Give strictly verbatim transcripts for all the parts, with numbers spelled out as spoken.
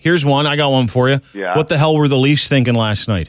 Here's one. I got one for you. Yeah. What the hell were the Leafs thinking last night?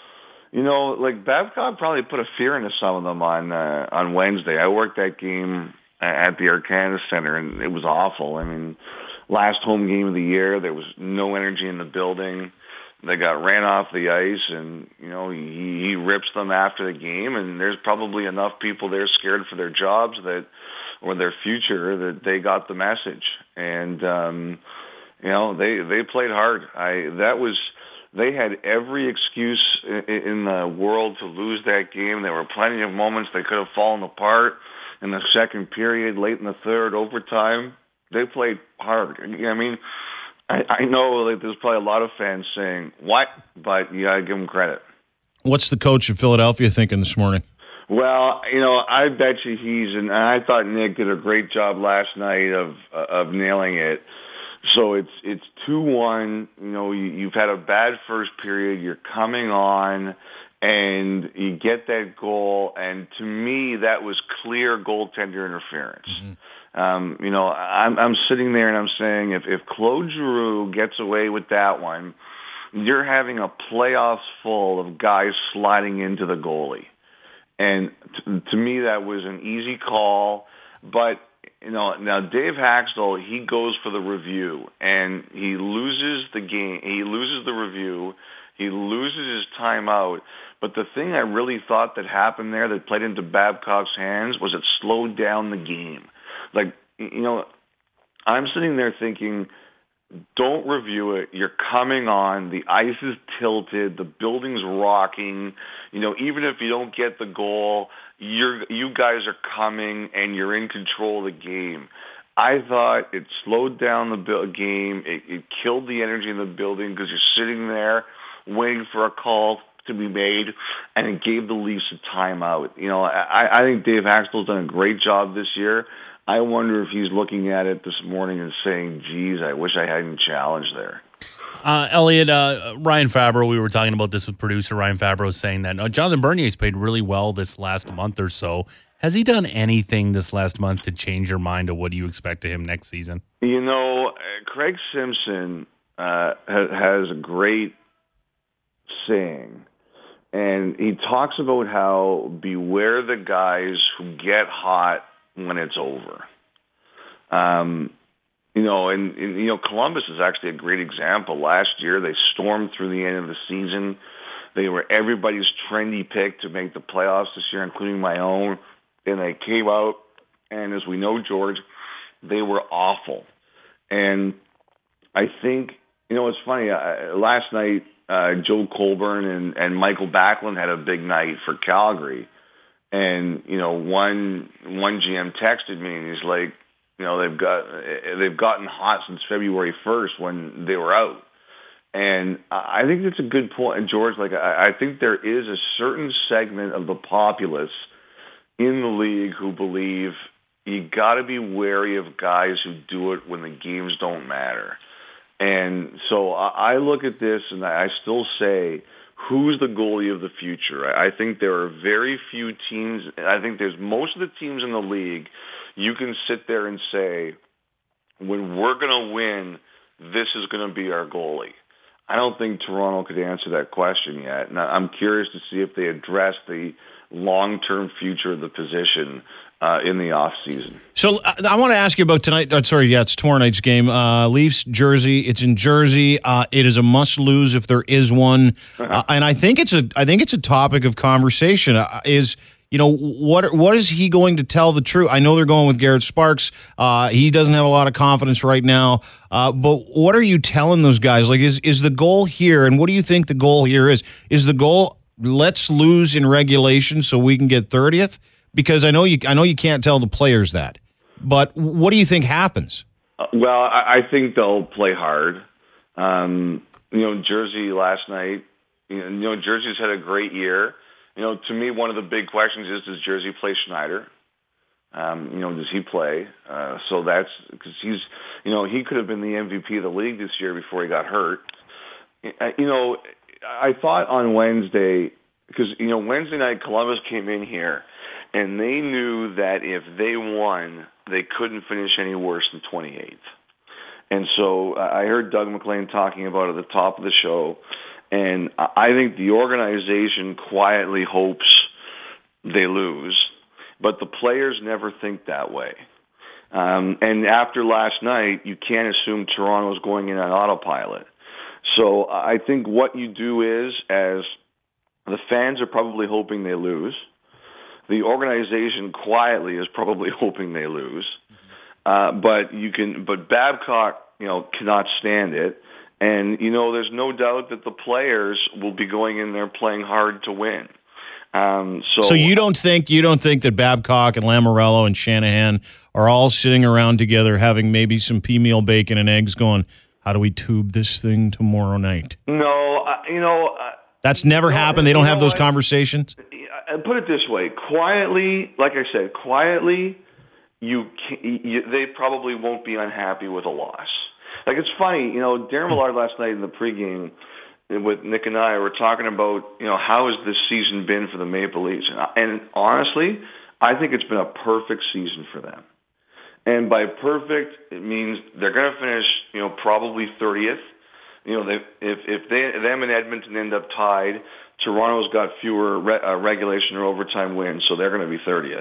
You know, like Babcock probably put a fear into some of them on uh, on Wednesday. I worked that game at the Air Canada Center, and it was awful. I mean, last home game of the year, there was no energy in the building. They got ran off the ice, and, you know, he, he rips them after the game, and there's probably enough people there scared for their jobs that or their future that they got the message. And, um, you know, they, they played hard. I that was they had every excuse in, in the world to lose that game. There were plenty of moments they could have fallen apart in the second period, late in the third, overtime. They played hard. I mean, I, I know that there's probably a lot of fans saying, what? But you got to give them credit. What's the coach of Philadelphia thinking this morning? Well, you know, I bet you he's, and I thought Nick did a great job last night of of nailing it. So it's it's two one. You know, you, you've had a bad first period. You're coming on, and you get that goal. And to me, that was clear goaltender interference. Mm-hmm. Um, you know, I'm, I'm sitting there and I'm saying, if, if Claude Giroux gets away with that one, you're having a playoffs full of guys sliding into the goalie. And t- to me, that was an easy call. But, you know, now Dave Haxtell, he goes for the review, and he loses the game. He loses the review. He loses his timeout. But the thing I really thought that happened there that played into Babcock's hands was it slowed down the game. Like, you know, I'm sitting there thinking, don't review it. You're coming on. The ice is tilted. The building's rocking. You know, even if you don't get the goal, you're, you guys are coming and you're in control of the game. I thought it slowed down the game. It, it killed the energy in the building because you're sitting there waiting for a call to be made, and it gave the Leafs a timeout. You know, I, I think Dave Haxtell's done a great job this year. I wonder if he's looking at it this morning and saying, geez, I wish I hadn't challenged there. Uh, Elliot, uh, Ryan Fabro, we were talking about this with producer Ryan Fabro saying that uh, Jonathan Bernier's played really well this last month or so. Has he done anything this last month to change your mind of what do you expect of him next season? You know, Craig Simpson uh, has a great saying, and he talks about how beware the guys who get hot when it's over. Um, you know, and, and, you know, Columbus is actually a great example. Last year, they stormed through the end of the season. They were everybody's trendy pick to make the playoffs this year, including my own. And they came out, and as we know, George, they were awful. And I think, you know, it's funny, uh, last night, uh, Joe Colburn and, and Michael Backlund had a big night for Calgary. And, you know, one one G M texted me, and he's like, you know, they've got they've gotten hot since February first when they were out. And I think that's a good point. And George, like, I, I think there is a certain segment of the populace in the league who believe you got to be wary of guys who do it when the games don't matter. And so I, I look at this, and I still say, who's the goalie of the future? I think there are very few teams. I think there's most of the teams in the league, you can sit there and say, when we're going to win, this is going to be our goalie. I don't think Toronto could answer that question yet. And I'm curious to see if they address the long-term future of the position uh, in the offseason. So uh, I want to ask you about tonight. Uh, sorry, yeah, it's tomorrow night's game. Uh, Leafs, Jersey. It's in Jersey. Uh, it is a must-lose if there is one. Uh, and I think it's a I think it's a topic of conversation. Uh, is you know what what is he going to tell the truth? I know they're going with Garrett Sparks. Uh, he doesn't have a lot of confidence right now. Uh, but what are you telling those guys? Like, is is the goal here? And what do you think the goal here is? Is the goal let's lose in regulation so we can get thirtieth? Because I know you, I know you can't tell the players that, but what do you think happens? Uh, well, I, I think they'll play hard. Um, you know, Jersey last night. You know, you know, Jersey's had a great year. You know, to me, one of the big questions is: does Jersey play Schneider? Um, you know, does he play? Uh, so that's because he's, you know, he could have been the M V P of the league this year before he got hurt. You know, I thought on Wednesday because you know Wednesday night Columbus came in here. And they knew that if they won, they couldn't finish any worse than twenty-eighth. And so I heard Doug McLean talking about it at the top of the show, and I think the organization quietly hopes they lose, but the players never think that way. Um, and after last night, you can't assume Toronto's going in on autopilot. So I think what you do is, as the fans are probably hoping they lose, the organization quietly is probably hoping they lose. Uh, but you can, but Babcock, you know, cannot stand it, and you know, there's no doubt that the players will be going in there playing hard to win. Um, so, so you don't think you don't think that Babcock and Lamoriello and Shanahan are all sitting around together having maybe some pea meal bacon and eggs, going, "How do we tube this thing tomorrow night?" No, uh, you know, uh, that's never no, happened. They don't have those what? conversations. I put it this way: quietly, like I said, quietly. You, you, they probably won't be unhappy with a loss. Like, it's funny, you know, Darren Millard last night in the pregame with Nick and I were talking about, you know, how has this season been for the Maple Leafs? And, and honestly, I think it's been a perfect season for them. And by perfect, it means they're going to finish, you know, probably thirtieth. You know, they, if if they them and Edmonton end up tied, Toronto's got fewer re, uh, regulation or overtime wins, so they're going to be thirtieth.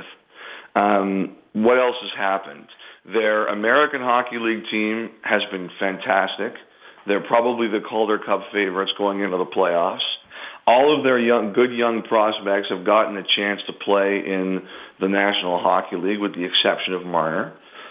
Um, what else has happened? Their American Hockey League team has been fantastic. They're probably the Calder Cup favorites going into the playoffs. All of their young, good young prospects have gotten a chance to play in the National Hockey League, with the exception of Marner.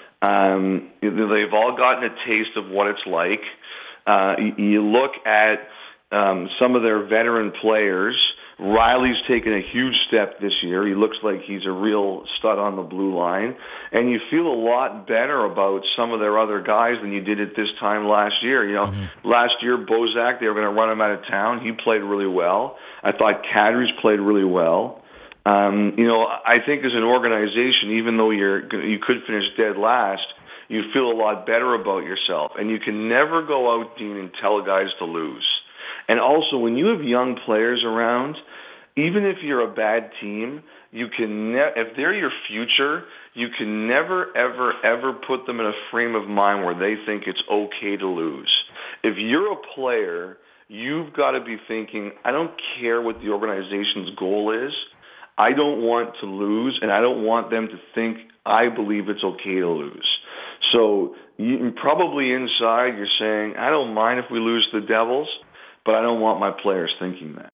Um, they've all gotten a taste of what it's like. Uh, you, you look at um, some of their veteran players. Riley's taken a huge step this year. He looks like he's a real stud on the blue line. And you feel a lot better about some of their other guys than you did at this time last year. You know, mm-hmm. last year, Bozak, they were going to run him out of town. He played really well. I thought Kadri's played really well. Um, you know, I think as an organization, even though you're you could finish dead last, you feel a lot better about yourself. And you can never go out, Dean, and tell guys to lose. And also, when you have young players around, even if you're a bad team, you can ne- if they're your future, you can never, ever, ever put them in a frame of mind where they think it's okay to lose. If you're a player, you've got to be thinking, I don't care what the organization's goal is. I don't want to lose, and I don't want them to think I believe it's okay to lose. So you, probably inside you're saying, I don't mind if we lose to the Devils, but I don't want my players thinking that.